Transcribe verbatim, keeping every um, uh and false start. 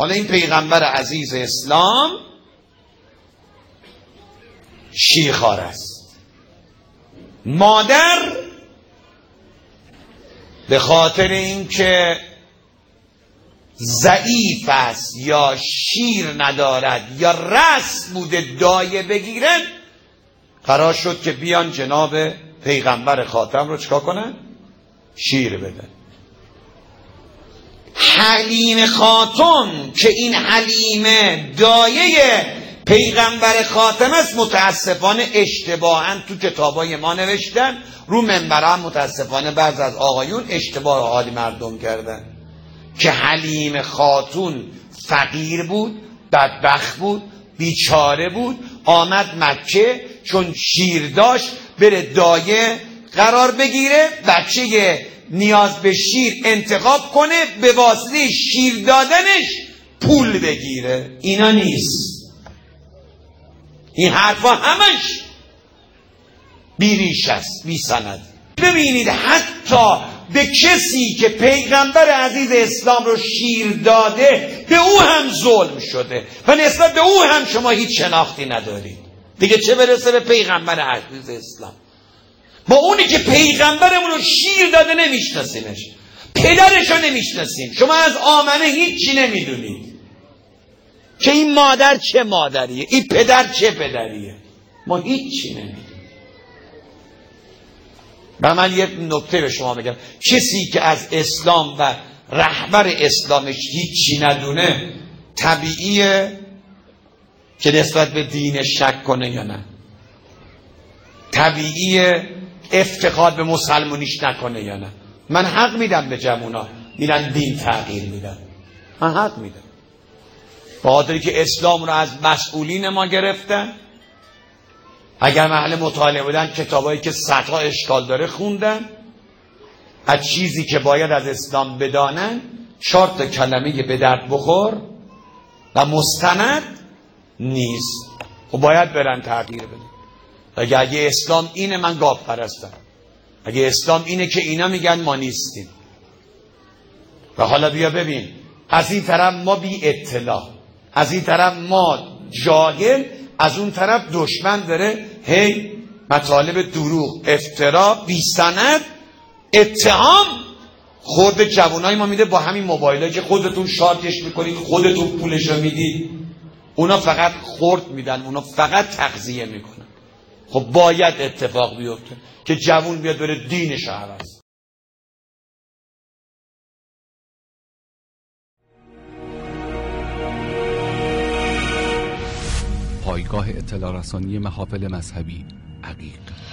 حالا این پیغمبر عزیز اسلام شیرخوار است. مادر به خاطر اینکه ضعیف است یا شیر ندارد یا رس بوده دایه بگیرن، قرار شد که بیان جناب پیغمبر خاتم رو چکا کنن؟ شیر بدن. حلیم خاتون که این حلیمه دایه پیغمبر خاتم است، متاسفانه اشتباهاً تو کتابای ما نوشتن، رو منبر هم متاسفانه بعض از آقایون اشتباه حالی مردم کردن که حلیم خاتون فقیر بود، بدبخت بود، بیچاره بود، آمد مکه چون شیر داشت بره دایه قرار بگیره، بچه نیاز به شیر انتخاب کنه، به واسطه شیر دادنش پول بگیره. اینا نیست. این حرفا همش بیریش است، بی سند. ببینید حتی به کسی که پیغمبر عزیز اسلام رو شیر داده به او هم ظلم شده و نسبت به او هم شما هیچ شناختی ندارید دیگه، چه برسه به پیغمبر عزیز اسلام. با اونی که پیغمبرمون رو شیر داده نمیشناسیمش، پدرش رو نمیشناسیم، شما از آمنه هیچی نمیدونید که این مادر چه مادریه، این پدر چه پدریه، ما هیچی نمیدونیم. و من یک نکته به شما بگم، کسی که از اسلام و رهبر اسلامش هیچی ندونه طبیعیه که نسبت به دین شک کنه یا نه؟ طبیعیه افتخار به مسلمونیش نکنه یا نه؟ من حق میدم به جوونا میرن دین تغییر میدن، من حق میدم، به خاطری که اسلام رو از مسئولین ما گرفتن. اگر محل مطالعه بودن کتابایی که صدها اشکال داره خوندن، از چیزی که باید از اسلام بدانن چهار تا کلمه به درد بخور و مستند نیست و باید برن تغییر بدن. اگه اگه اسلام اینه من گاو پرستم، اگه اسلام اینه که اینا میگن ما نیستیم. و حالا بیا ببین، از این طرف ما بی اطلاع، از این طرف ما جاهل، از اون طرف دشمن داره هی مطالب دروغ، افترا، بی سند، اتهام خورد جوانای ما میده با همین موبایلایی که خودتون شارژش میکنید، خودتون پولشو میدید. اونا فقط خورد میدن، اونا فقط تغذیه میکنن. خب باید اتفاق بیفته که جوان بیاد بره دینش عوض. پایگاه اطلاع رسانی محافل مذهبی عقیق.